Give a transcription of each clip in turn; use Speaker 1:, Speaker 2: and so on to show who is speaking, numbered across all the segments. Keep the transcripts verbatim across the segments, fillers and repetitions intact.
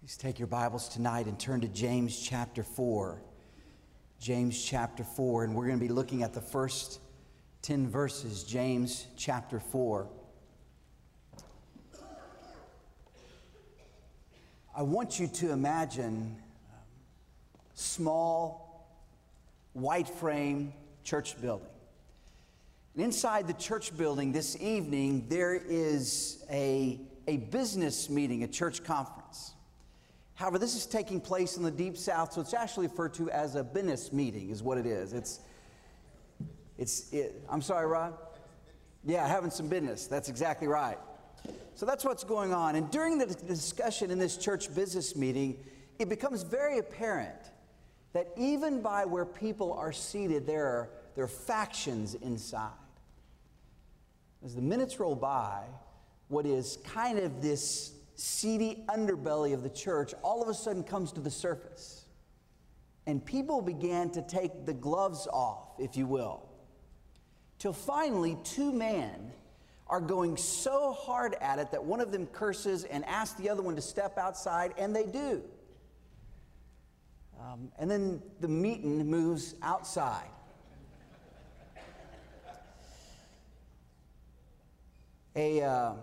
Speaker 1: Please take your Bibles tonight and turn to James chapter four. James chapter four, and we're going to be looking at the first ten verses, James chapter four. I want you to imagine a small, white frame church building. And inside the church building this evening, there is a, a business meeting, a church conference. However, this is taking place in the Deep South, so it's actually referred to as a business meeting, is what it is. It's, it's. It, I'm sorry, Rod? Yeah, having some business. That's exactly right. So that's what's going on. And during the discussion in this church business meeting, it becomes very apparent that even by where people are seated, there are, there are factions inside. As the minutes roll by, what is kind of this seedy underbelly of the church all of a sudden comes to the surface. And people began to take the gloves off, if you will. Till finally, two men are going so hard at it that one of them curses and asks the other one to step outside, and they do. Um, and then the meeting moves outside. A... Uh,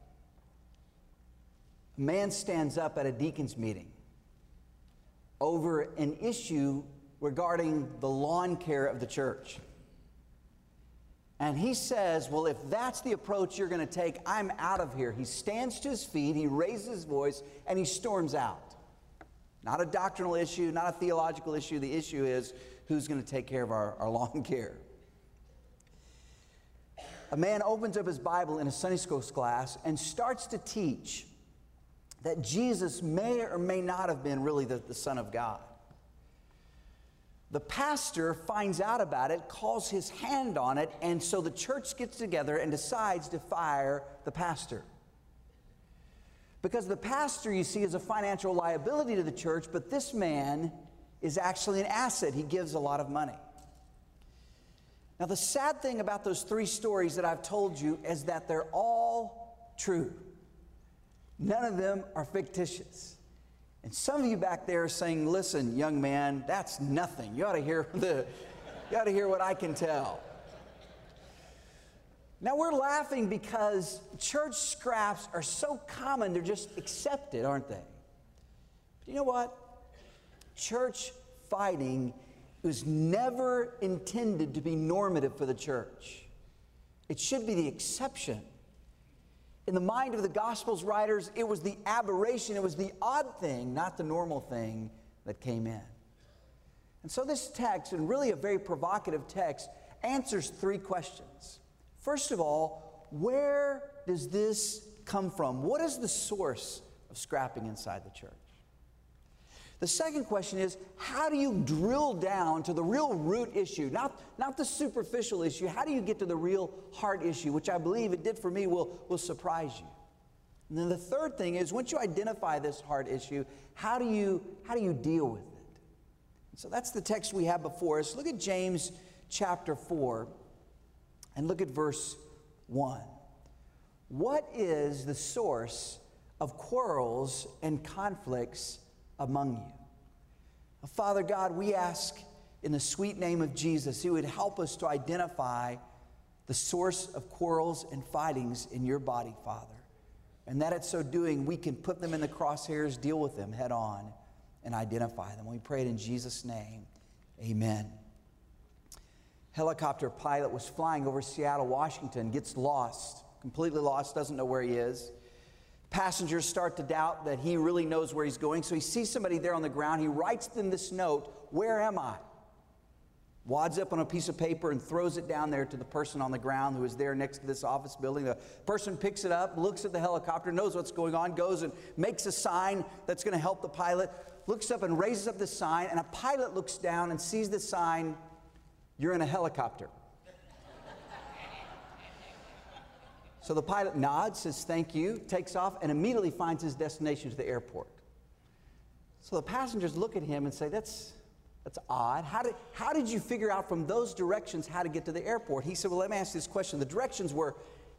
Speaker 1: A man stands up at a deacon's meeting over an issue regarding the lawn care of the church. And he says, well, if that's the approach you're going to take, I'm out of here. He stands to his feet, he raises his voice, and he storms out. Not a doctrinal issue, not a theological issue. The issue is who's going to take care of our, our lawn care. A man opens up his Bible in a Sunday school class and starts to teach that Jesus may or may not have been really the, the Son of God. The pastor finds out about it, calls his hand on it, and so the church gets together and decides to fire the pastor. Because the pastor, you see, is a financial liability to the church, but this man is actually an asset. He gives a lot of money. Now, the sad thing about those three stories that I've told you is that they're all true. None of them are fictitious. And some of you back there are saying, listen, young man, that's nothing. You ought to hear the, you ought to hear what I can tell. Now we're laughing because church scraps are so common, they're just accepted, aren't they? But you know what? Church fighting was never intended to be normative for the church. It should be the exception. In the mind of the Gospels writers, it was the aberration, it was the odd thing, not the normal thing that came in. And so this text, and really a very provocative text, answers three questions. First of all, where does this come from? What is the source of scrapping inside the church? The second question is, how do you drill down to the real root issue, not, not the superficial issue? How do you get to the real heart issue, which I believe it did for me, will, will surprise you. And then the third thing is, once you identify this heart issue, how do you, how do you deal with it? And so that's the text we have before us. Look at James chapter four and look at verse one. What is the source of quarrels and conflicts among you? Father God, we ask in the sweet name of Jesus, you would help us to identify the source of quarrels and fightings in your body, Father. And that it's so doing, we can put them in the crosshairs, deal with them head on, and identify them. We pray it in Jesus' name. Amen. Helicopter pilot was flying over Seattle, Washington, gets lost, completely lost, doesn't know where he is. Passengers start to doubt that he really knows where he's going, so he sees somebody there on the ground. He writes them this note, "Where am I?" Wads up on a piece of paper and throws it down there to the person on the ground who is there next to this office building. The person picks it up, looks at the helicopter, knows what's going on, goes and makes a sign that's going to help the pilot, looks up and raises up the sign, and a pilot looks down and sees the sign, "You're in a helicopter." So the pilot nods, says thank you, takes off, and immediately finds his destination to the airport. So the passengers look at him and say, that's, that's odd. How did, how did you figure out from those directions how to get to the airport? He said, well, let me ask you this question. The directions were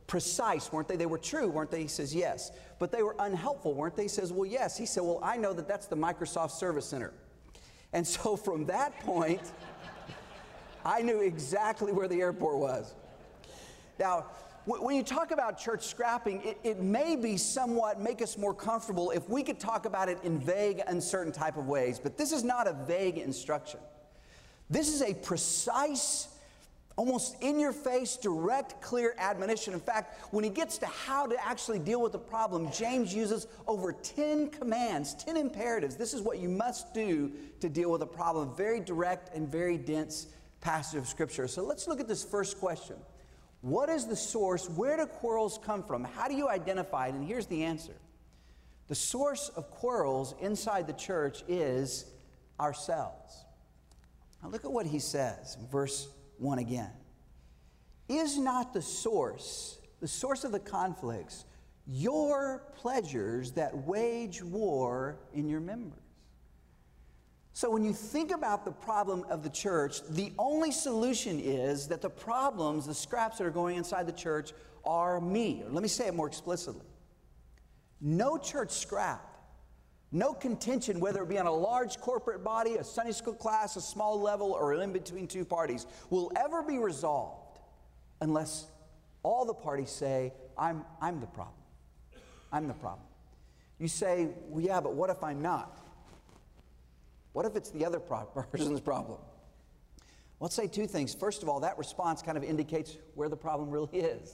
Speaker 1: precise, weren't they? They were true, weren't they? He says, yes. But they were unhelpful, weren't they? He says, well, yes. He said, well, I know that that's the Microsoft Service Center. And so from that point, I knew exactly where the airport was. Now, when you talk about church scrapping, it, it may be somewhat make us more comfortable if we could talk about it in vague, uncertain type of ways. But this is not a vague instruction. This is a precise, almost in-your-face, direct, clear admonition. In fact, when he gets to how to actually deal with the problem, James uses over ten commands, ten imperatives. This is what you must do to deal with a problem. Very direct and very dense passage of Scripture. So let's look at this first question. What is the source? Where do quarrels come from? How do you identify it? And here's the answer. The source of quarrels inside the church is ourselves. Now look at what he says in verse one again. Is not the source, the source of the conflicts, your pleasures that wage war in your members? So when you think about the problem of the church, the only solution is that the problems, the scraps that are going inside the church are me. Or let me say it more explicitly. No church scrap, no contention, whether it be on a large corporate body, a Sunday school class, a small level, or in between two parties, will ever be resolved unless all the parties say, I'm, I'm the problem. I'm the problem. You say, well, yeah, but what if I'm not? What if it's the other person's problem? Well, let's say two things. First of all, that response kind of indicates where the problem really is.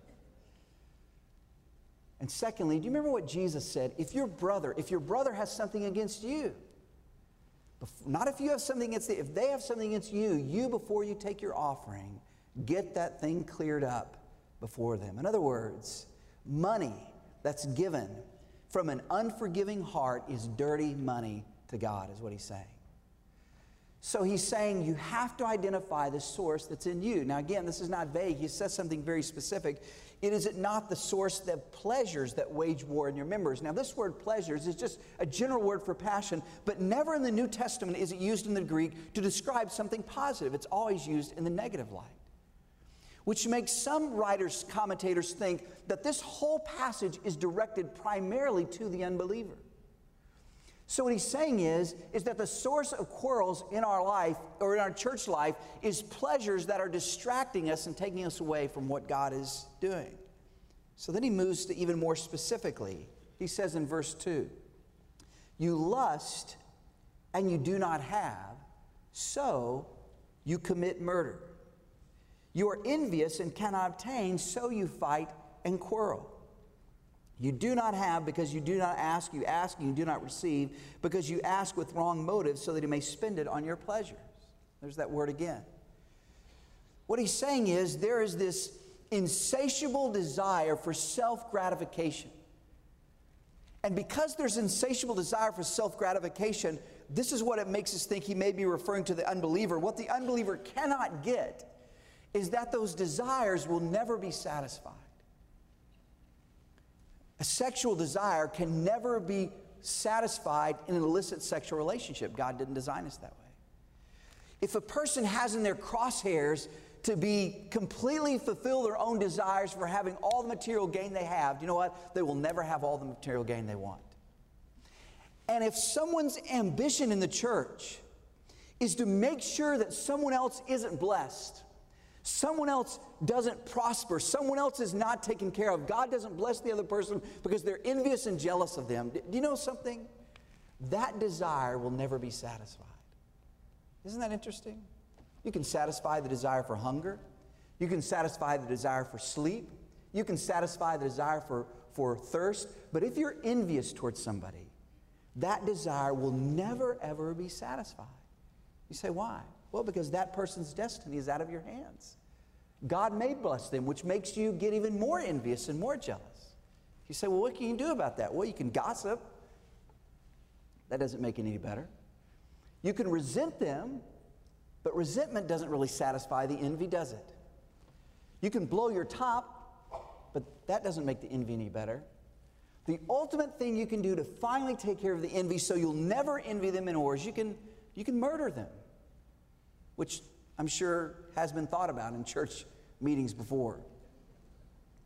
Speaker 1: And secondly, do you remember what Jesus said? If your brother, if your brother has something against you, not if you have something against them, if they have something against you, you, before you take your offering, get that thing cleared up before them. In other words, money that's given from an unforgiving heart is dirty money to God, is what he's saying. So he's saying you have to identify the source that's in you. Now again, this is not vague. He says something very specific. It is it not the source of pleasures that wage war in your members. Now this word pleasures is just a general word for passion, but never in the New Testament is it used in the Greek to describe something positive. It's always used in the negative light, which makes some writers, commentators think that this whole passage is directed primarily to the unbeliever. So what he's saying is, is that the source of quarrels in our life, or in our church life, is pleasures that are distracting us and taking us away from what God is doing. So then he moves to even more specifically. He says in verse two, you lust and you do not have, so you commit murder. You are envious and cannot obtain, so you fight and quarrel. You do not have because you do not ask. You ask and you do not receive because you ask with wrong motives so that you may spend it on your pleasures. There's that word again. What he's saying is there is this insatiable desire for self-gratification. And because there's insatiable desire for self-gratification, this is what it makes us think he may be referring to the unbeliever. What the unbeliever cannot get is that those desires will never be satisfied. A sexual desire can never be satisfied in an illicit sexual relationship. God didn't design us that way. If a person has in their crosshairs to be completely fulfill their own desires for having all the material gain they have, you know what? They will never have all the material gain they want. And if someone's ambition in the church is to make sure that someone else isn't blessed, someone else doesn't prosper, someone else is not taken care of, God doesn't bless the other person because they're envious and jealous of them. Do you know something? That desire will never be satisfied. Isn't that interesting? You can satisfy the desire for hunger. You can satisfy the desire for sleep. You can satisfy the desire for, for thirst. But if you're envious towards somebody, that desire will never, ever be satisfied. You say, why? Well, because that person's destiny is out of your hands. God may bless them, which makes you get even more envious and more jealous. You say, well, what can you do about that? Well, you can gossip. That doesn't make it any better. You can resent them, but resentment doesn't really satisfy the envy, does it? You can blow your top, but that doesn't make the envy any better. The ultimate thing you can do to finally take care of the envy so you'll never envy them anymore is you can, you can murder them, which I'm sure has been thought about in church meetings before.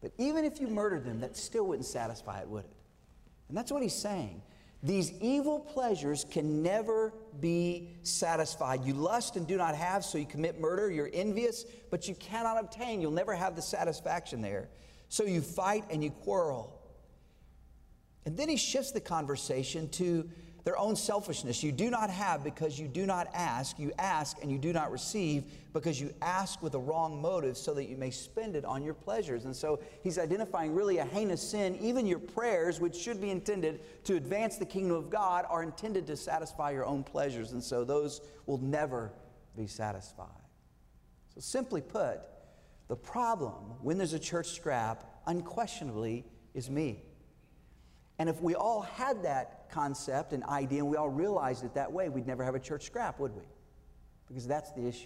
Speaker 1: But even if you murdered them, that still wouldn't satisfy it, would it? And that's what he's saying. These evil pleasures can never be satisfied. You lust and do not have, so you commit murder. You're envious, but you cannot obtain. You'll never have the satisfaction there. So you fight and you quarrel. And then he shifts the conversation to their own selfishness. You do not have because you do not ask. You ask and you do not receive because you ask with a wrong motive so that you may spend it on your pleasures. And so he's identifying really a heinous sin. Even your prayers, which should be intended to advance the kingdom of God, are intended to satisfy your own pleasures. And so those will never be satisfied. So simply put, the problem when there's a church scrap unquestionably is me. And if we all had that concept and idea and we all realized it that way, we'd never have a church scrap, would we? Because that's the issue.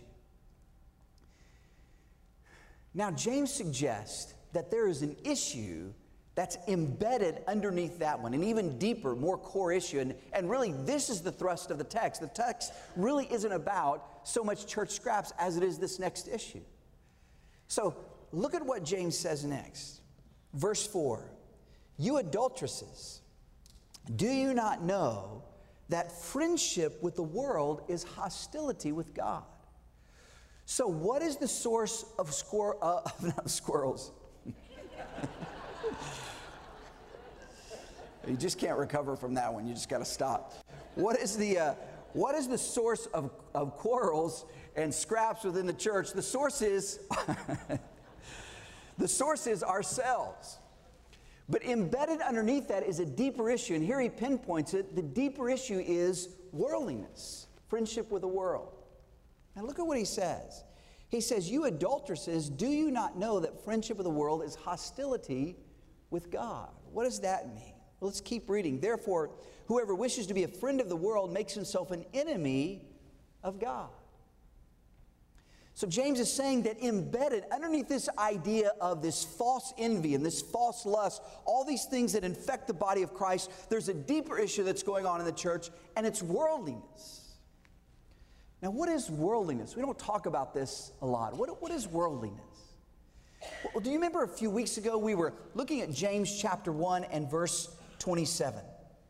Speaker 1: Now, James suggests that there is an issue that's embedded underneath that one, an even deeper, more core issue. And, and really, this is the thrust of the text. The text really isn't about so much church scraps as it is this next issue. So, look at what James says next. Verse four. You adulteresses, do you not know that friendship with the world is hostility with God? So what is the source of squir- uh, not squirrels? You just can't recover from that one. You just got to stop. What is the uh, what is the source of, of quarrels and scraps within the church? The source is the source is ourselves. But embedded underneath that is a deeper issue, and here he pinpoints it. The deeper issue is worldliness, friendship with the world. Now look at what he says. He says, you adulteresses, do you not know that friendship with the world is hostility with God? What does that mean? Well, let's keep reading. Therefore, whoever wishes to be a friend of the world makes himself an enemy of God. So James is saying that embedded underneath this idea of this false envy and this false lust, all these things that infect the body of Christ, there's a deeper issue that's going on in the church, and it's worldliness. Now, what is worldliness? We don't talk about this a lot. What, what is worldliness? Well, do you remember a few weeks ago we were looking at James chapter one and verse twenty-seven?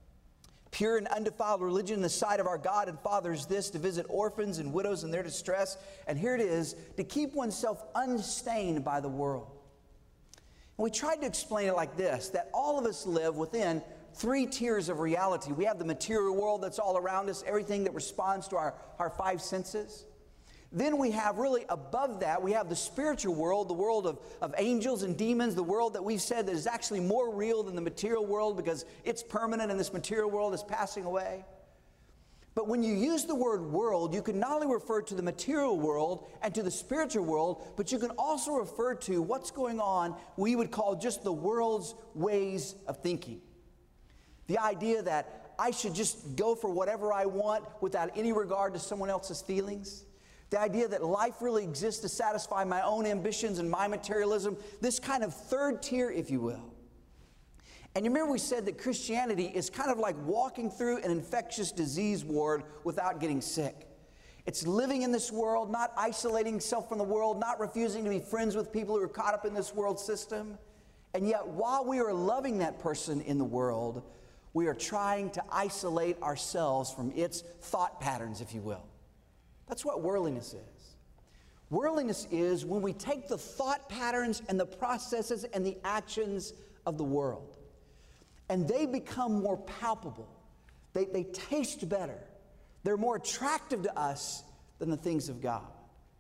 Speaker 1: Pure and undefiled religion in the sight of our God and Father is this, to visit orphans and widows in their distress. And here it is, to keep oneself unstained by the world. And we tried to explain it like this, that all of us live within three tiers of reality. We have the material world that's all around us, everything that responds to our, our five senses. Then we have really above that, we have the spiritual world, the world of, of angels and demons, the world that we've said that is actually more real than the material world because it's permanent and this material world is passing away. But when you use the word world, you can not only refer to the material world and to the spiritual world, but you can also refer to what's going on, we would call just the world's ways of thinking. The idea that I should just go for whatever I want without any regard to someone else's feelings. The idea that life really exists to satisfy my own ambitions and my materialism. This kind of third tier, if you will. And you remember we said that Christianity is kind of like walking through an infectious disease ward without getting sick. It's living in this world, not isolating itself from the world, not refusing to be friends with people who are caught up in this world system. And yet, while we are loving that person in the world, we are trying to isolate ourselves from its thought patterns, if you will. That's what worldliness is. Worldliness is when we take the thought patterns and the processes and the actions of the world, and they become more palpable. They, they taste better. They're more attractive to us than the things of God.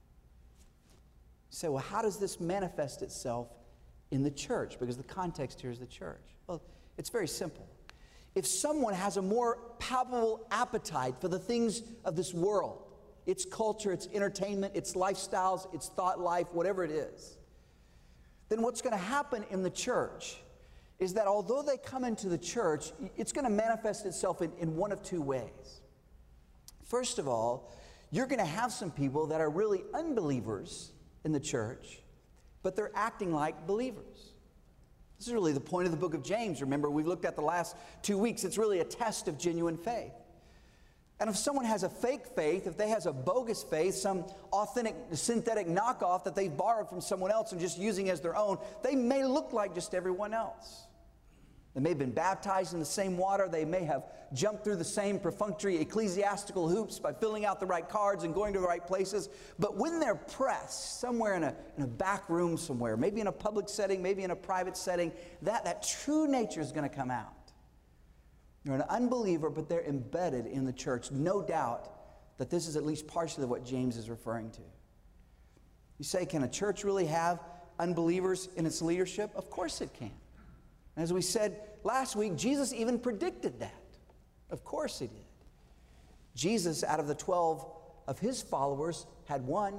Speaker 1: You say, well, how does this manifest itself in the church? Because the context here is the church. Well, it's very simple. If someone has a more palpable appetite for the things of this world, its culture, its entertainment, its lifestyles, its thought life, whatever it is, then what's going to happen in the church is that although they come into the church, it's going to manifest itself in, in one of two ways. First of all, you're going to have some people that are really unbelievers in the church, but they're acting like believers. This is really the point of the book of James. Remember, we've looked at the last two weeks. It's really a test of genuine faith. And if someone has a fake faith, if they has a bogus faith, some authentic, synthetic knockoff that they've borrowed from someone else and just using as their own, they may look like just everyone else. They may have been baptized in the same water. They may have jumped through the same perfunctory ecclesiastical hoops by filling out the right cards and going to the right places. But when they're pressed somewhere in a, in a back room somewhere, maybe in a public setting, maybe in a private setting, that, that true nature is going to come out. They're an unbeliever, but they're embedded in the church. No doubt that this is at least partially what James is referring to. You say, can a church really have unbelievers in its leadership? Of course it can. And as we said last week, Jesus even predicted that. Of course he did. Jesus, out of the twelve of his followers, had one.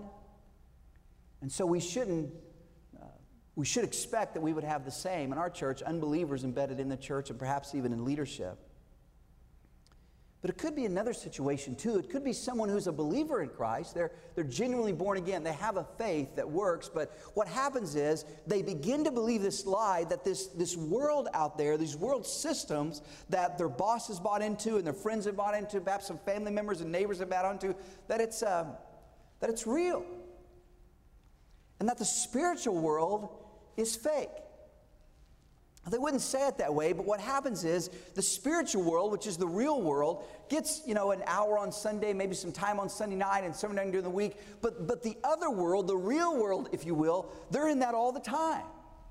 Speaker 1: And so we shouldn't, uh, we should expect that we would have the same in our church, unbelievers embedded in the church and perhaps even in leadership. But it could be another situation too. It could be someone who's a believer in Christ. They're, they're genuinely born again. They have a faith that works. But what happens is they begin to believe this lie that this, this world out there, these world systems that their bosses bought into and their friends have bought into, perhaps some family members and neighbors have bought into, that it's, uh, that it's real. And that the spiritual world is fake. They wouldn't say it that way, but what happens is the spiritual world, which is the real world, gets, you know, an hour on Sunday, maybe some time on Sunday night and some time during the week. But, but the other world, the real world, if you will, they're in that all the time.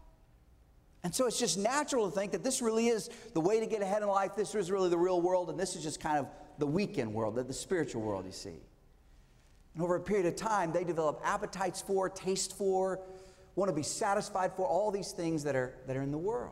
Speaker 1: And so it's just natural to think that this really is the way to get ahead in life. This is really the real world, and this is just kind of the weekend world, the, the spiritual world, you see. And over a period of time, they develop appetites for, taste for, want to be satisfied for, all these things that are, that are in the world.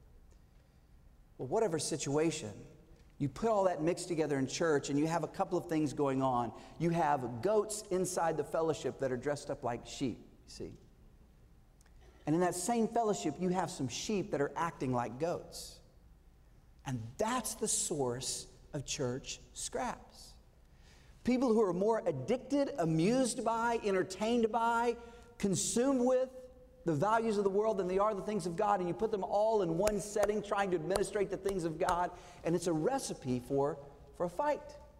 Speaker 1: Well, whatever situation, you put all that mixed together in church and you have a couple of things going on. You have goats inside the fellowship that are dressed up like sheep, you see. And in that same fellowship, you have some sheep that are acting like goats. And that's the source of church scraps. People who are more addicted, amused by, entertained by, consumed with the values of the world than they are the things of God, and you put them all in one setting trying to administrate the things of God, and it's a recipe for, for a fight.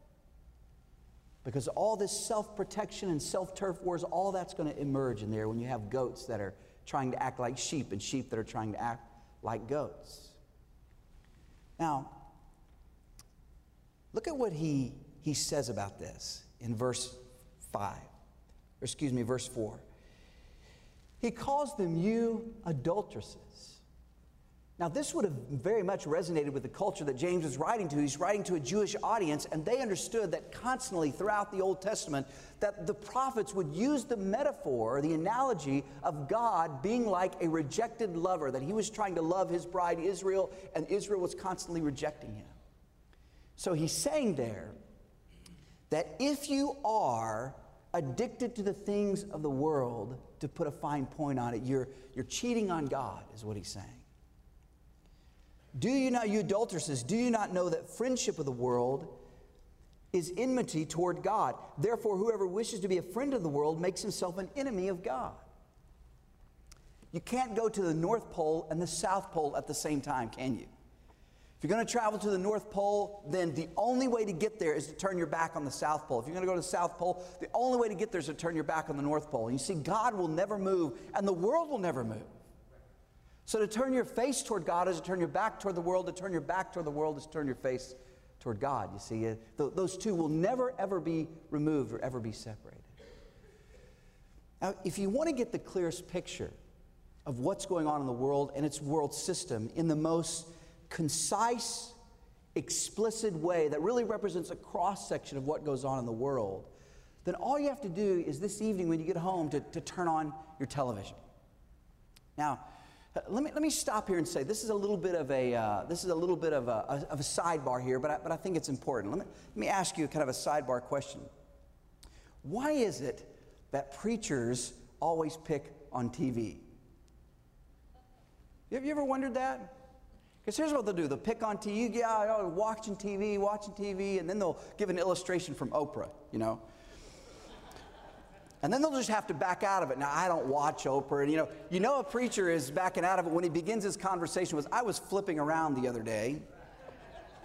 Speaker 1: Because all this self-protection and self-turf wars, all that's going to emerge in there when you have goats that are trying to act like sheep and sheep that are trying to act like goats. Now, look at what he, he says about this in verse five, or excuse me, verse four. He calls them you adulteresses. Now, this would have very much resonated with the culture that James is writing to. He's writing to a Jewish audience, and they understood that constantly throughout the Old Testament that the prophets would use the metaphor, the analogy of God being like a rejected lover, that he was trying to love his bride Israel, and Israel was constantly rejecting him. So he's saying there that if you are addicted to the things of the world, to put a fine point on it, you're, you're cheating on God, is what he's saying. Do you not, you adulteresses, do you not know that friendship with the world is enmity toward God? Therefore, whoever wishes to be a friend of the world makes himself an enemy of God. You can't go to the North Pole and the South Pole at the same time, can you? If you're going to travel to the North Pole, then the only way to get there is to turn your back on the South Pole. If you're going to go to the South Pole, the only way to get there is to turn your back on the North Pole. And you see, God will never move, and the world will never move. So to turn your face toward God is to turn your back toward the world. To turn your back toward the world is to turn your face toward God. You see, uh, th- those two will never, ever be removed or ever be separated. Now, if you want to get the clearest picture of what's going on in the world and its world system in the most concise, explicit way that really represents a cross-section of what goes on in the world, then all you have to do is this evening when you get home to, to turn on your television. Now, let me, let me stop here and say this is a little bit of a, uh, this is a little bit of a, of a sidebar here, but I, but I think it's important. Let me, let me ask you kind of a sidebar question. Why is it that preachers always pick on T V? Have you ever wondered that? Because here's what they'll do. They'll pick on T V. Yeah, oh, watching T V, watching T V, and then they'll give an illustration from Oprah, you know. And then they'll just have to back out of it. Now, I don't watch Oprah. And, you know, you know a preacher is backing out of it when he begins his conversation with, I was flipping around the other day. And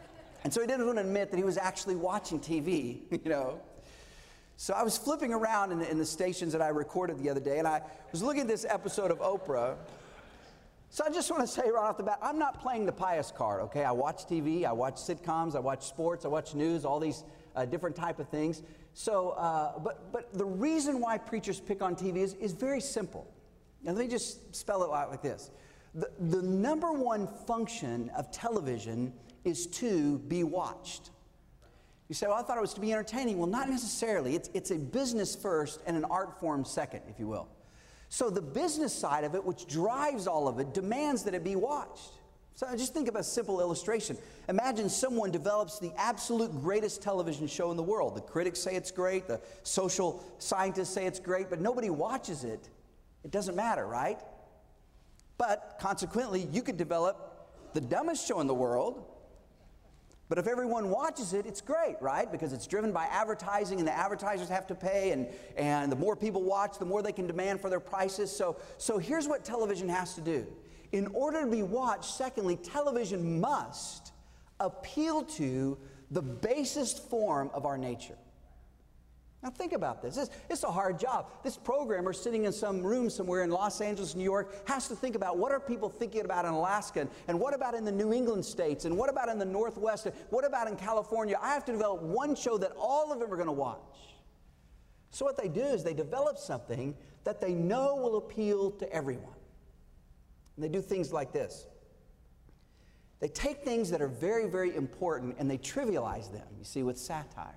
Speaker 1: And so he didn't want to admit that he was actually watching T V, you know. So I was flipping around in the, in the stations that I recorded the other day, and I was looking at this episode of Oprah. So I just want to say right off the bat, I'm not playing the pious card, okay? I watch T V, I watch sitcoms, I watch sports, I watch news, all these uh, different type of things. So, uh, but, but the reason why preachers pick on T V is, is very simple. And let me just spell it out like this. The, the number one function of television is to be watched. You say, well, I thought it was to be entertaining. Well, not necessarily. It's, it's a business first and an art form second, if you will. So the business side of it, which drives all of it, demands that it be watched. So just think of a simple illustration. Imagine someone develops the absolute greatest television show in the world. The critics say it's great, the social scientists say it's great, but nobody watches it. It doesn't matter, right? But consequently, you could develop the dumbest show in the world, but if everyone watches it, it's great, right? Because it's driven by advertising, and the advertisers have to pay, and, and the more people watch, the more they can demand for their prices. So, so here's what television has to do. In order to be watched, secondly, television must appeal to the basest form of our nature. Now think about this. It's, it's a hard job. This programmer sitting in some room somewhere in Los Angeles, New York, has to think about what are people thinking about in Alaska, and, and what about in the New England states, and what about in the Northwest, and what about in California? I have to develop one show that all of them are going to watch. So what they do is they develop something that they know will appeal to everyone. And they do things like this. They take things that are very, very important and they trivialize them, you see, with satire.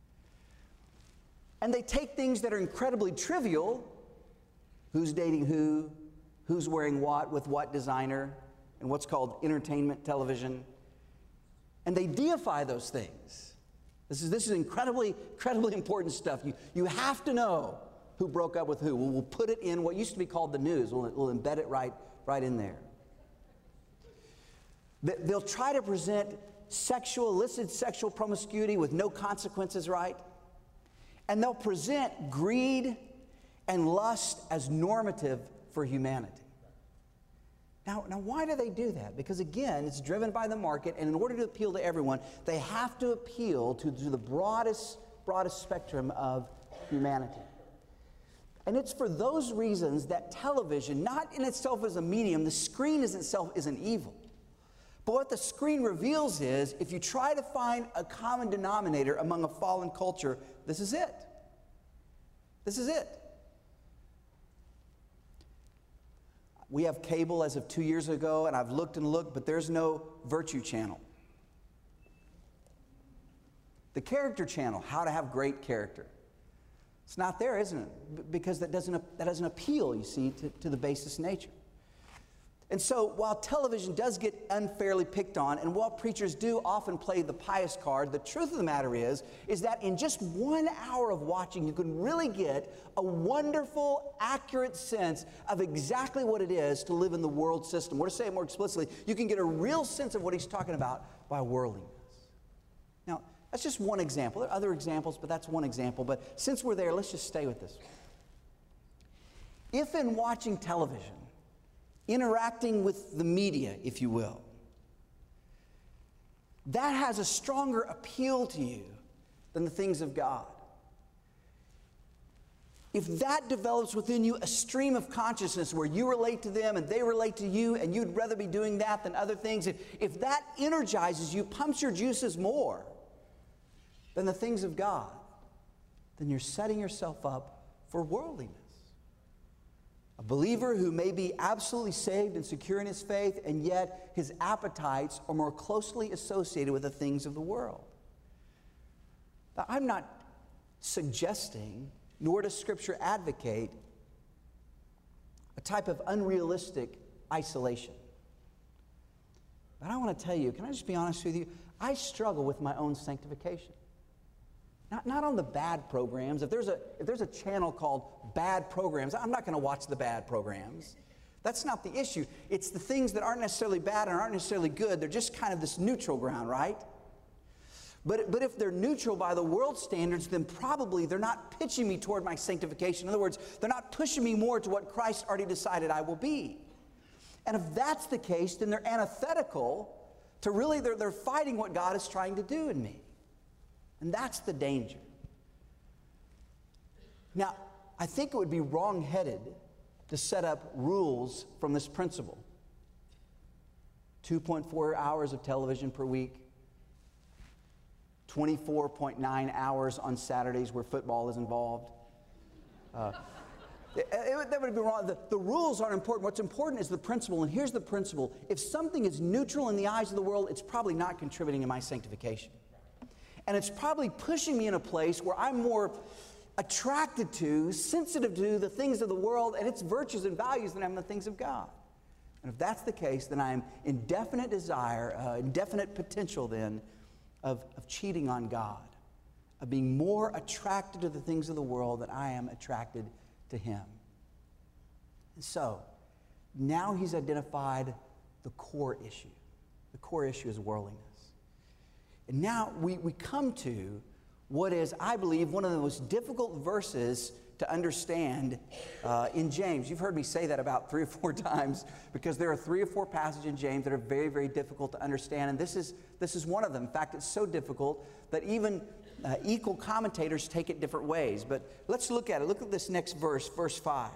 Speaker 1: And they take things that are incredibly trivial, who's dating who, who's wearing what, with what designer, and what's called entertainment television, and they deify those things. This is, this is incredibly, incredibly important stuff. You, you have to know who broke up with who. We'll, we'll put it in what used to be called the news. We'll, we'll embed it right, right in there. They'll try to present sexual, illicit sexual promiscuity with no consequences, right? And they'll present greed and lust as normative for humanity. Now, now, why do they do that? Because, again, it's driven by the market, and in order to appeal to everyone, they have to appeal to, to the broadest, broadest spectrum of humanity. And it's for those reasons that television, not in itself as a medium, the screen as itself isn't evil. But what the screen reveals is, if you try to find a common denominator among a fallen culture, this is it. This is it. We have cable as of two years ago, and I've looked and looked, but there's no Virtue Channel. The Character Channel, how to have great character. It's not there, isn't it? Because that doesn't, that doesn't appeal, you see, to, to the basest nature. And so while television does get unfairly picked on, and while preachers do often play the pious card, the truth of the matter is, is that in just one hour of watching, you can really get a wonderful, accurate sense of exactly what it is to live in the world system. Or to say it more explicitly, you can get a real sense of what he's talking about by worldliness. Now, that's just one example. There are other examples, but that's one example. But since we're there, let's just stay with this. If in watching television, interacting with the media, if you will, that has a stronger appeal to you than the things of God. If that develops within you a stream of consciousness where you relate to them and they relate to you, and you'd rather be doing that than other things, if, if that energizes you, pumps your juices more than the things of God, then you're setting yourself up for worldliness. A believer who may be absolutely saved and secure in his faith, and yet his appetites are more closely associated with the things of the world. Now, I'm not suggesting, nor does Scripture advocate, a type of unrealistic isolation. But I want to tell you, can I just be honest with you? I struggle with my own sanctification. Not, not on the bad programs. If there's, a, if there's a channel called bad programs, I'm not going to watch the bad programs. That's not the issue. It's the things that aren't necessarily bad and aren't necessarily good. They're just kind of this neutral ground, right? But, but if they're neutral by the world standards, then probably they're not pitching me toward my sanctification. In other words, they're not pushing me more to what Christ already decided I will be. And if that's the case, then they're antithetical to really, they're, they're fighting what God is trying to do in me. And that's the danger. Now, I think it would be wrong-headed to set up rules from this principle. two point four hours of television per week, twenty-four point nine hours on Saturdays where football is involved. Uh, it, it, that would be wrong. The, the rules aren't important. What's important is the principle, and here's the principle. If something is neutral in the eyes of the world, it's probably not contributing to my sanctification. And it's probably pushing me in a place where I'm more attracted to, sensitive to the things of the world and its virtues and values than I am the things of God. And if that's the case, then I am in definite desire, uh, indefinite potential then of, of cheating on God, of being more attracted to the things of the world than I am attracted to Him. And so, now he's identified the core issue. The core issue is worldliness. And now we, we come to what is, I believe, one of the most difficult verses to understand uh, in James. You've heard me say that about three or four times because there are three or four passages in James that are very, very difficult to understand. And this is, this is one of them. In fact, it's so difficult that even uh, equal commentators take it different ways. But let's look at it. Look at this next verse, verse five.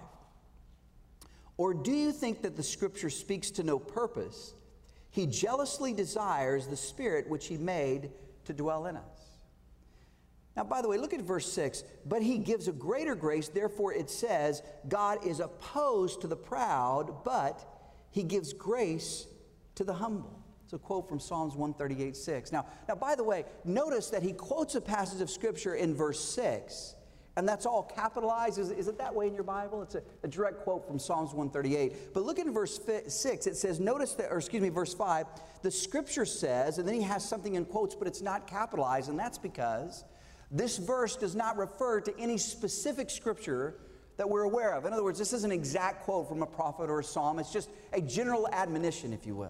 Speaker 1: Or do you think that the Scripture speaks to no purpose? He jealously desires the Spirit which He made to dwell in us. Now, by the way, look at verse six. But He gives a greater grace, therefore it says, God is opposed to the proud, but He gives grace to the humble. It's a quote from Psalms one thirty-eight, six. Now, now, by the way, notice that he quotes a passage of Scripture in verse six, and that's all capitalized. Is, is it that way in your Bible? It's a, a direct quote from Psalms one thirty-eight. But look at verse six. It says, notice that, or excuse me, verse five, the Scripture says, and then he has something in quotes, but it's not capitalized, and that's because this verse does not refer to any specific Scripture that we're aware of. In other words, this is an exact quote from a prophet or a psalm. It's just a general admonition, if you will.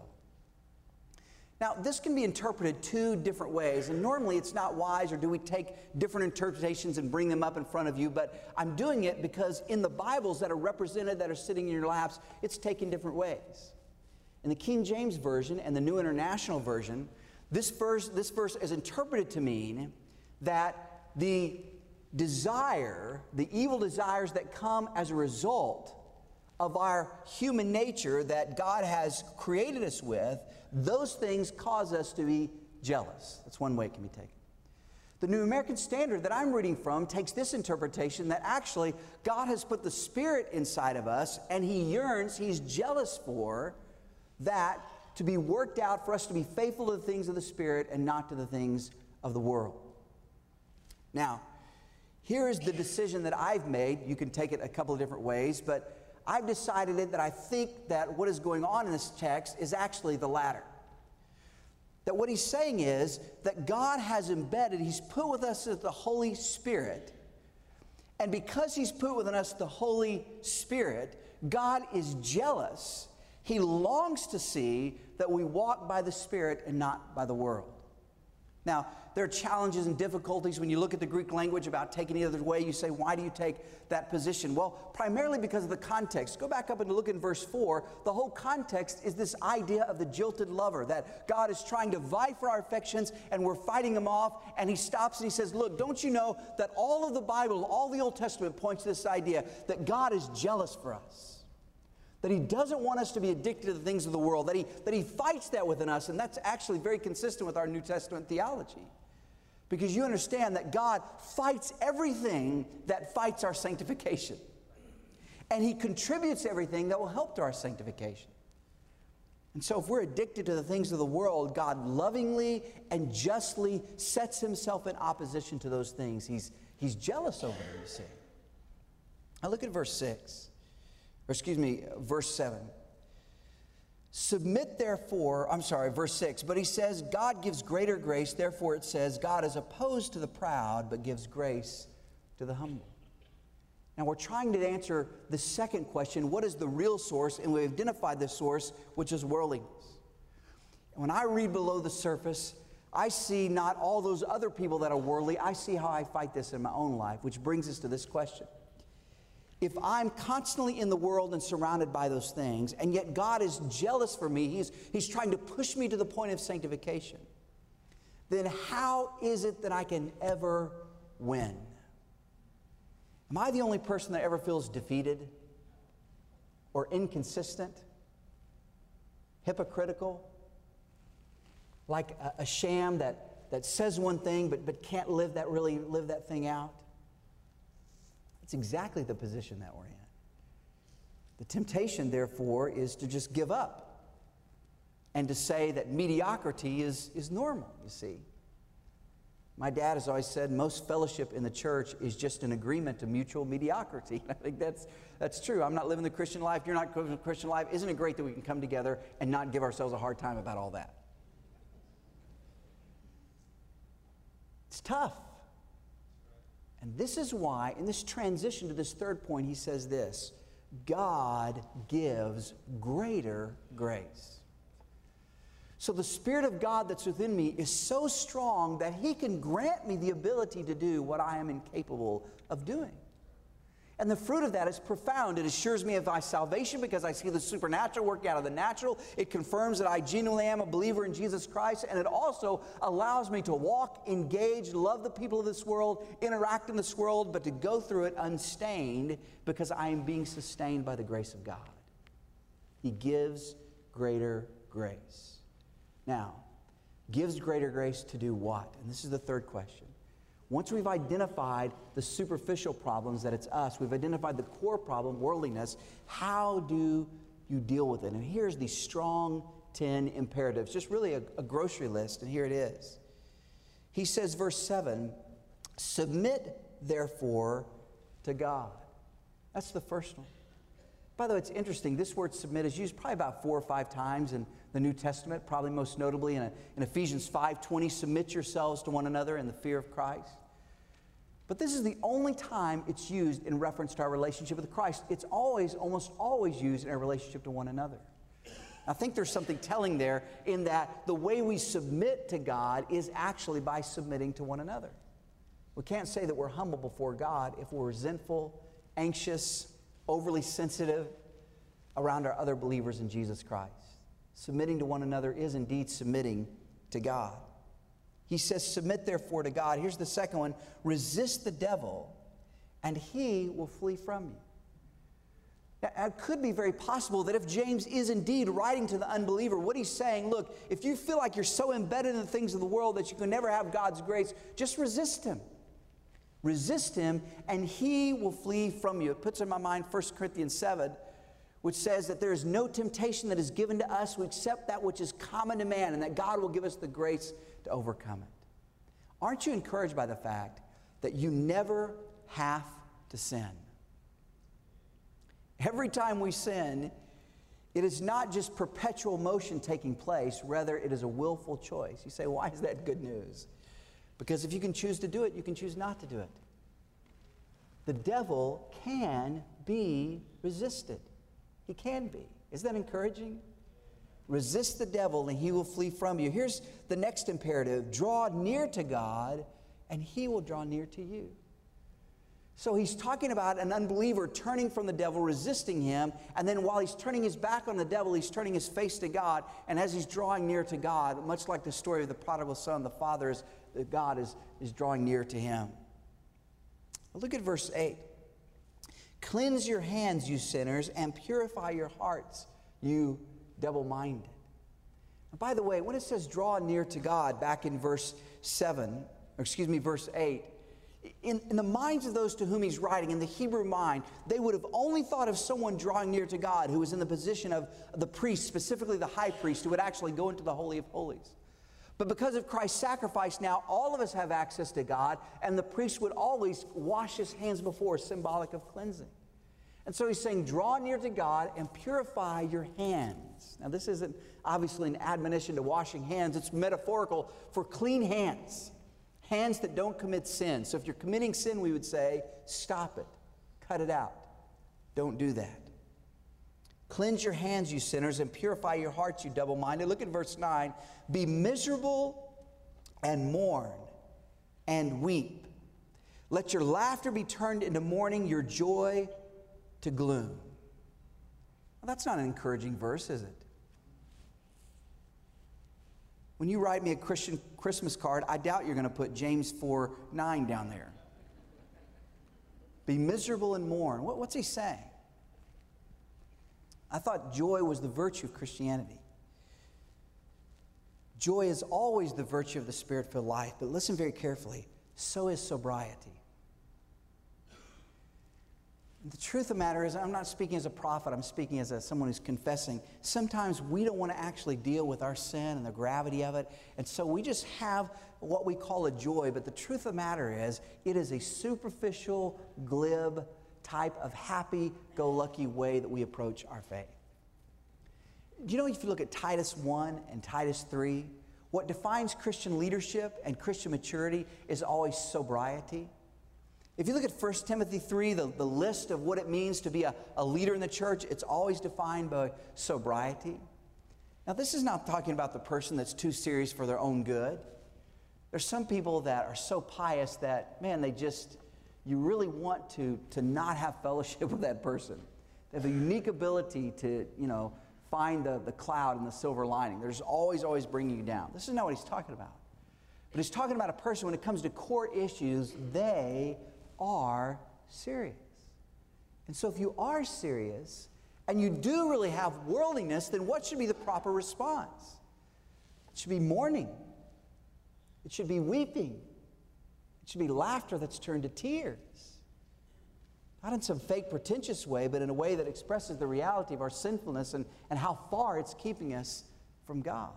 Speaker 1: Now, this can be interpreted two different ways, and normally it's not wise, or do we take different interpretations and bring them up in front of you, but I'm doing it because in the Bibles that are represented, that are sitting in your laps, it's taken different ways. In the King James Version and the New International Version, this verse, this verse is interpreted to mean that the desire, the evil desires that come as a result of our human nature that God has created us with, those things cause us to be jealous. That's one way it can be taken. The New American Standard that I'm reading from takes this interpretation that actually God has put the Spirit inside of us and He yearns, He's jealous for that to be worked out for us to be faithful to the things of the Spirit and not to the things of the world. Now, here is the decision that I've made. You can take it a couple of different ways, but I've decided that I think that what is going on in this text is actually the latter. That what he's saying is that God has embedded, He's put with us the Holy Spirit. And because He's put within us the Holy Spirit, God is jealous. He longs to see that we walk by the Spirit and not by the world. Now, there are challenges and difficulties when you look at the Greek language about taking the other way. You say, why do you take that position? Well, primarily because of the context. Go back up and look in verse four. The whole context is this idea of the jilted lover, that God is trying to vie for our affections and we're fighting Him off, and He stops and He says, look, don't you know that all of the Bible, all the Old Testament points to this idea that God is jealous for us? That He doesn't want us to be addicted to the things of the world, that he, that he fights that within us, and that's actually very consistent with our New Testament theology. Because you understand that God fights everything that fights our sanctification. And He contributes everything that will help to our sanctification. And so if we're addicted to the things of the world, God lovingly and justly sets Himself in opposition to those things. He's, he's jealous over them, you see. Now look at verse six. Or excuse me, verse seven. Submit therefore, I'm sorry, verse six. But he says, God gives greater grace. Therefore it says, God is opposed to the proud, but gives grace to the humble. Now we're trying to answer the second question, what is the real source? And we've identified the source, which is worldliness. And when I read below the surface, I see not all those other people that are worldly. I see how I fight this in my own life, which brings us to this question. if I'm constantly in the world and surrounded by those things, and yet God is jealous for me, He's, he's trying to push me to the point of sanctification, then how is it that I can ever win? Am I the only person that ever feels defeated or inconsistent, hypocritical, like a, a sham that, that says one thing but, but can't live that really live that thing out? It's exactly the position that we're in. The temptation, therefore, is to just give up and to say that mediocrity is, is normal, you see. My dad has always said most fellowship in the church is just an agreement to mutual mediocrity. I think that's, that's true. I'm not living the Christian life. You're not living the Christian life. Isn't it great that we can come together and not give ourselves a hard time about all that? It's tough. And this is why, in this transition to this third point, he says this: God gives greater grace. So the Spirit of God that's within me is so strong that He can grant me the ability to do what I am incapable of doing. And the fruit of that is profound. It assures me of my salvation because I see the supernatural working out of the natural. It confirms that I genuinely am a believer in Jesus Christ. And it also allows me to walk, engage, love the people of this world, interact in this world, but to go through it unstained because I am being sustained by the grace of God. He gives greater grace. Now, gives greater grace to do what? And this is the third question. Once we've identified the superficial problems, that it's us, we've identified the core problem, worldliness, how do you deal with it? And here's the strong ten imperatives, just really a, a grocery list, and here it is. He says, verse seven, submit therefore to God. That's the first one. By the way, it's interesting, this word submit is used probably about four or five times in the New Testament, probably most notably in, a, in Ephesians five twenty, submit yourselves to one another in the fear of Christ. But this is the only time it's used in reference to our relationship with Christ. It's always, almost always used in our relationship to one another. I think there's something telling there in that the way we submit to God is actually by submitting to one another. We can't say that we're humble before God if we're resentful, anxious, overly sensitive around our other believers in Jesus Christ. Submitting to one another is indeed submitting to God. He says, submit therefore to God. Here's the second one. Resist the devil, and he will flee from you. Now, it could be very possible that if James is indeed writing to the unbeliever, what he's saying, look, if you feel like you're so embedded in the things of the world that you can never have God's grace, just resist him. Resist him, and he will flee from you. It puts in my mind First Corinthians seven, which says that there is no temptation that is given to us except that which is common to man, and that God will give us the grace to overcome it. Aren't you encouraged by the fact that you never have to sin? Every time we sin, it is not just perpetual motion taking place, rather it is a willful choice. You say, why is that good news? Because if you can choose to do it, you can choose not to do it. The devil can be resisted. He can be. Isn't that encouraging? Resist the devil and he will flee from you. Here's the next imperative. Draw near to God and he will draw near to you. So he's talking about an unbeliever turning from the devil, resisting him, and then while he's turning his back on the devil, he's turning his face to God, and as he's drawing near to God, much like the story of the prodigal son, the father is, God is, is drawing near to him. Look at verse eight. Cleanse your hands, you sinners, and purify your hearts, you double-minded. And by the way, when it says draw near to God, back in verse seven, or excuse me, verse eight, in, in the minds of those to whom he's writing, in the Hebrew mind, they would have only thought of someone drawing near to God who was in the position of the priest, specifically the high priest, who would actually go into the Holy of Holies. But because of Christ's sacrifice, now all of us have access to God, and the priest would always wash his hands before, symbolic of cleansing. And so he's saying, draw near to God and purify your hands. Now this isn't obviously an admonition to washing hands. It's metaphorical for clean hands. Hands that don't commit sin. So if you're committing sin, we would say, stop it. Cut it out. Don't do that. Cleanse your hands, you sinners, and purify your hearts, you double-minded. Look at verse nine. Be miserable and mourn and weep. Let your laughter be turned into mourning, your joy to gloom. Well, that's not an encouraging verse, is it? When you write me a Christian Christmas card, I doubt you're going to put James four nine down there. Be miserable and mourn. What, what's he saying? I thought joy was the virtue of Christianity. Joy is always the virtue of the Spirit-filled life, but listen very carefully, so is sobriety. The truth of the matter is, I'm not speaking as a prophet, I'm speaking as a, someone who's confessing. Sometimes we don't want to actually deal with our sin and the gravity of it, and so we just have what we call a joy, but the truth of the matter is, it is a superficial, glib type of happy-go-lucky way that we approach our faith. Do you know, if you look at Titus one and Titus three, what defines Christian leadership and Christian maturity is always sobriety. If you look at First Timothy three, the, the list of what it means to be a, a leader in the church, it's always defined by sobriety. Now, this is not talking about the person that's too serious for their own good. There's some people that are so pious that, man, they just, you really want to, to not have fellowship with that person. They have a unique ability to, you know, find the, the cloud and the silver lining. There's always, always bringing you down. This is not what he's talking about. But he's talking about a person, when it comes to core issues, they are serious. And so if you are serious and you do really have worldliness, then what should be the proper response? It should be mourning. It should be weeping. It should be laughter that's turned to tears. Not in some fake, pretentious way, but in a way that expresses the reality of our sinfulness and, and how far it's keeping us from God.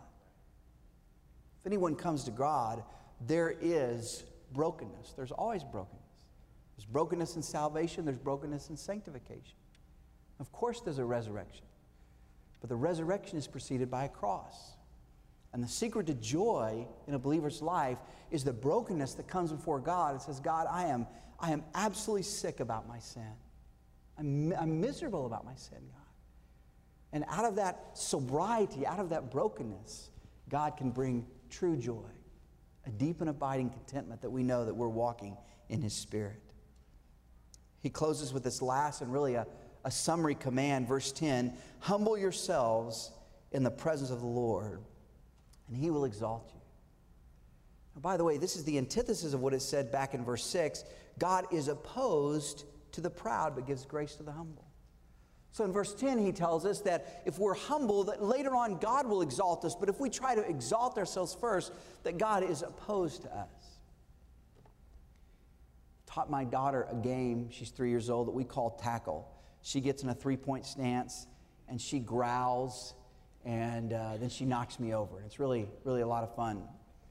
Speaker 1: If anyone comes to God, there is brokenness. There's always brokenness. There's brokenness in salvation. There's brokenness in sanctification. Of course, there's a resurrection. But the resurrection is preceded by a cross. And the secret to joy in a believer's life is the brokenness that comes before God and says, God, I am, I am absolutely sick about my sin. I'm, I'm miserable about my sin, God. And out of that sobriety, out of that brokenness, God can bring true joy, a deep and abiding contentment that we know that we're walking in His Spirit. He closes with this last and really a, a summary command, verse ten, humble yourselves in the presence of the Lord, and He will exalt you. Now, by the way, this is the antithesis of what is said back in verse six. God is opposed to the proud, but gives grace to the humble. So in verse ten, he tells us that if we're humble, that later on God will exalt us. But if we try to exalt ourselves first, that God is opposed to us. Taught my daughter a game, she's three years old, that we call tackle. She gets in a three-point stance, and she growls, and uh, then she knocks me over. And it's really, really a lot of fun.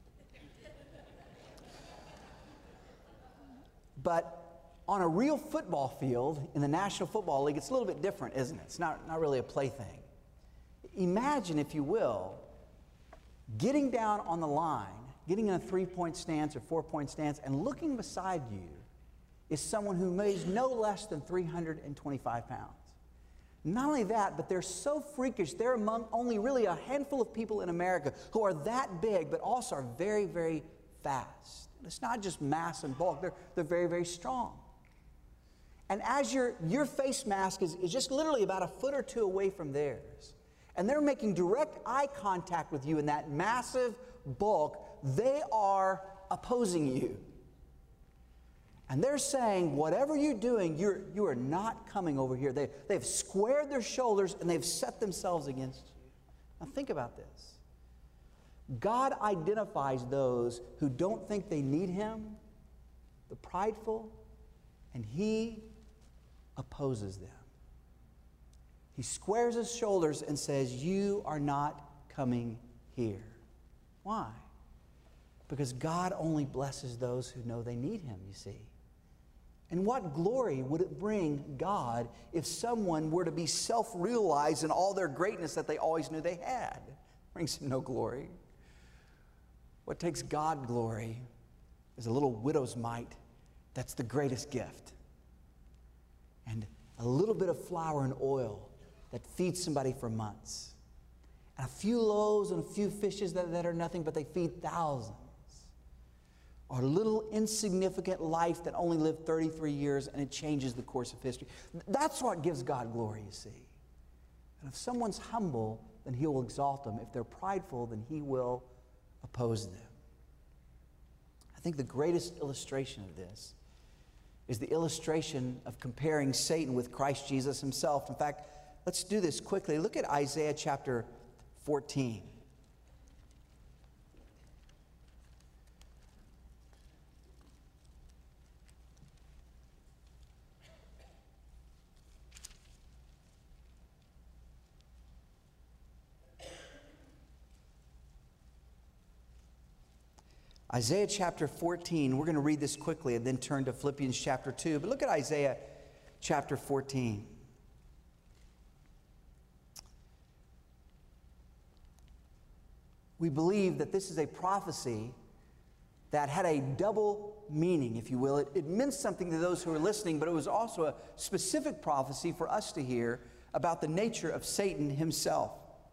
Speaker 1: But on a real football field in the National Football League, it's a little bit different, isn't it? It's not, not really a plaything. Imagine, if you will, getting down on the line, getting in a three-point stance or four-point stance, and looking beside you is someone who weighs no less than three hundred twenty-five pounds. Not only that, but they're so freakish, they're among only really a handful of people in America who are that big, but also are very, very fast. It's not just mass and bulk, they're, they're very, very strong. And as your, your face mask is, is just literally about a foot or two away from theirs, and they're making direct eye contact with you in that massive bulk, they are opposing you. And they're saying, whatever you're doing, you're, you are not coming over here. They, they've squared their shoulders and they've set themselves against you. Now think about this. God identifies those who don't think they need Him, the prideful, and He opposes them. He squares His shoulders and says, you are not coming here. Why? Because God only blesses those who know they need Him, you see. And what glory would it bring God if someone were to be self-realized in all their greatness that they always knew they had? It brings Him no glory. What takes God glory is a little widow's mite that's the greatest gift. And a little bit of flour and oil that feeds somebody for months. And a few loaves and a few fishes that, that are nothing, but they feed thousands. our little insignificant life that only lived thirty-three years, and it changes the course of history. That's what gives God glory, you see. And if someone's humble, then He will exalt them. If they're prideful, then He will oppose them. I think the greatest illustration of this is the illustration of comparing Satan with Christ Jesus Himself. In fact, let's do this quickly. Look at Isaiah chapter fourteen. Isaiah chapter fourteen, we're going to read this quickly and then turn to Philippians chapter two. But look at Isaiah chapter fourteen. We believe that this is a prophecy that had a double meaning, if you will. It, it meant something to those who were listening, but it was also a specific prophecy for us to hear about the nature of Satan himself.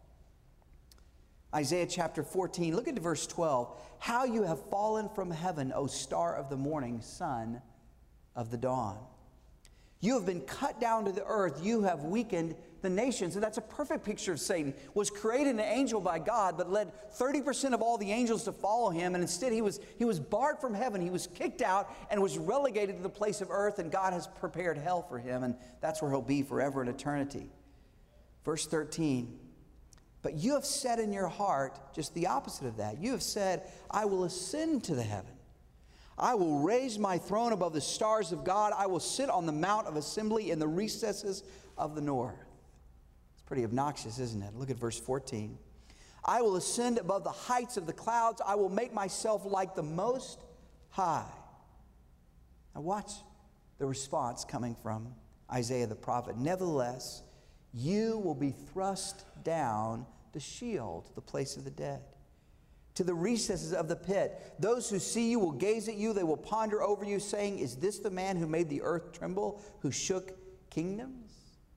Speaker 1: Isaiah chapter fourteen, look at verse twelve. How you have fallen from heaven, O star of the morning, son of the dawn. You have been cut down to the earth. You have weakened the nations. And that's a perfect picture of Satan. Was created an angel by God, but led thirty percent of all the angels to follow him. And instead he was, he was barred from heaven. He was kicked out and was relegated to the place of earth. And God has prepared hell for him. And that's where he'll be forever in eternity. Verse thirteen. But you have said in your heart just the opposite of that. You have said, I will ascend to the heaven. I will raise my throne above the stars of God. I will sit on the mount of assembly in the recesses of the north. It's pretty obnoxious, isn't it? Look at verse fourteen. I will ascend above the heights of the clouds. I will make myself like the Most High. Now watch the response coming from Isaiah the prophet. Nevertheless, you will be thrust down to Sheol, to the place of the dead, to the recesses of the pit. Those who see you will gaze at you. They will ponder over you, saying, is this the man who made the earth tremble, who shook kingdoms?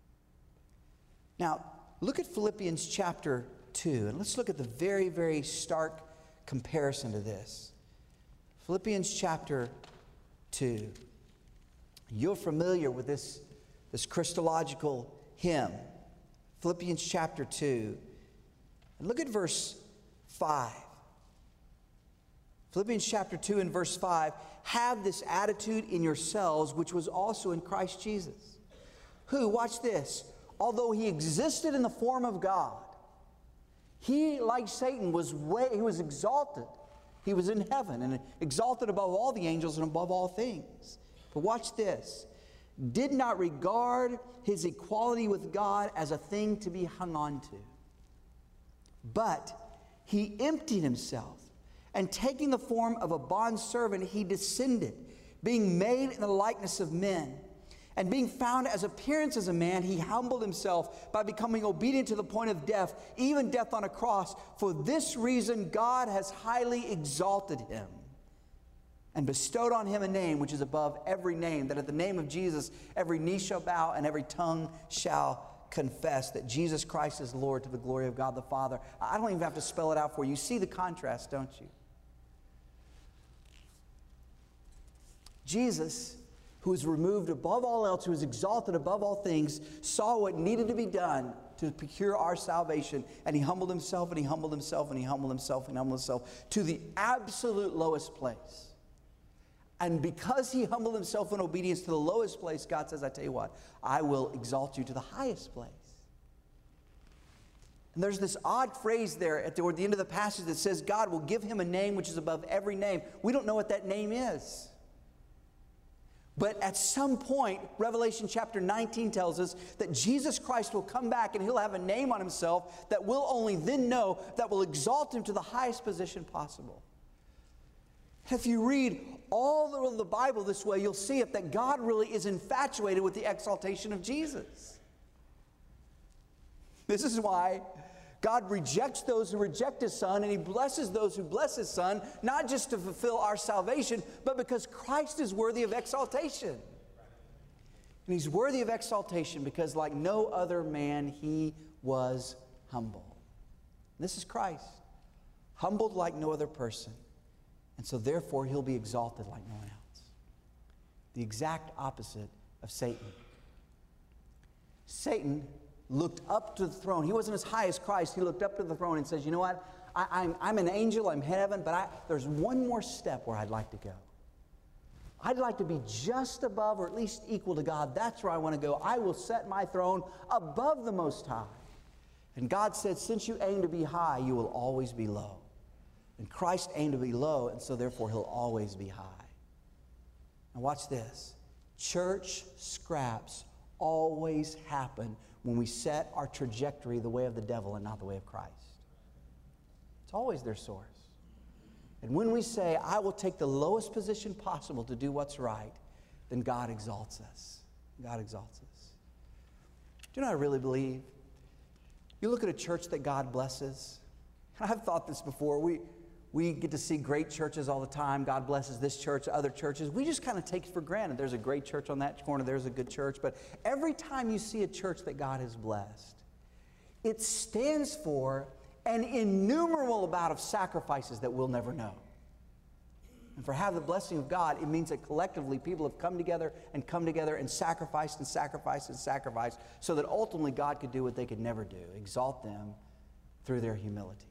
Speaker 1: Now, look at Philippians chapter two, and let's look at the very, very stark comparison to this. Philippians chapter two. You're familiar with this, this Christological hymn. Philippians chapter two. And look at verse five. Philippians chapter two and verse five. Have this attitude in yourselves, which was also in Christ Jesus. Who, watch this, although he existed in the form of God, he, like Satan, was way, he was exalted. He was in heaven and exalted above all the angels and above all things. But watch this. Did not regard his equality with God as a thing to be hung on to. But he emptied himself, and taking the form of a bondservant, he descended, being made in the likeness of men. And being found as appearance as a man, he humbled himself by becoming obedient to the point of death, even death on a cross. For this reason God has highly exalted him and bestowed on him a name which is above every name, that at the name of Jesus every knee shall bow and every tongue shall confess that Jesus Christ is Lord, to the glory of God the Father. I don't even have to spell it out for you. You see the contrast, don't you? Jesus, who was removed above all else, who was exalted above all things, saw what needed to be done to procure our salvation, and he humbled himself, and he humbled himself, and he humbled himself, and he humbled himself to the absolute lowest place. And because he humbled himself in obedience to the lowest place, God says, I tell you what, I will exalt you to the highest place. And there's this odd phrase there at the, toward the end of the passage that says God will give him a name which is above every name. We don't know what that name is. But at some point, Revelation chapter nineteen tells us that Jesus Christ will come back and he'll have a name on himself that we'll only then know, that will exalt him to the highest position possible. If you read all of the Bible this way, you'll see it, that God really is infatuated with the exaltation of Jesus. This is why God rejects those who reject his Son, and he blesses those who bless his Son, not just to fulfill our salvation, but because Christ is worthy of exaltation. And he's worthy of exaltation because like no other man, he was humble. This is Christ, humbled like no other person. And so therefore, he'll be exalted like no one else. The exact opposite of Satan. Satan looked up to the throne. He wasn't as high as Christ. He looked up to the throne and says, you know what? I, I'm, I'm an angel, I'm heaven, but I, there's one more step where I'd like to go. I'd like to be just above or at least equal to God. That's where I want to go. I will set my throne above the Most High. And God said, since you aim to be high, you will always be low. And Christ aimed to be low, and so therefore he'll always be high. Now watch this. Church scraps always happen when we set our trajectory the way of the devil and not the way of Christ. It's always their source. And when we say, I will take the lowest position possible to do what's right, then God exalts us. God exalts us. Do you know what I really believe? You look at a church that God blesses, and I've thought this before. We, we get to see great churches all the time. God blesses this church, other churches. We just kind of take it for granted. There's a great church on that corner. There's a good church. But every time you see a church that God has blessed, it stands for an innumerable amount of sacrifices that we'll never know. And for have the blessing of God, it means that collectively people have come together and come together and sacrificed and sacrificed and sacrificed so that ultimately God could do what they could never do, exalt them through their humility.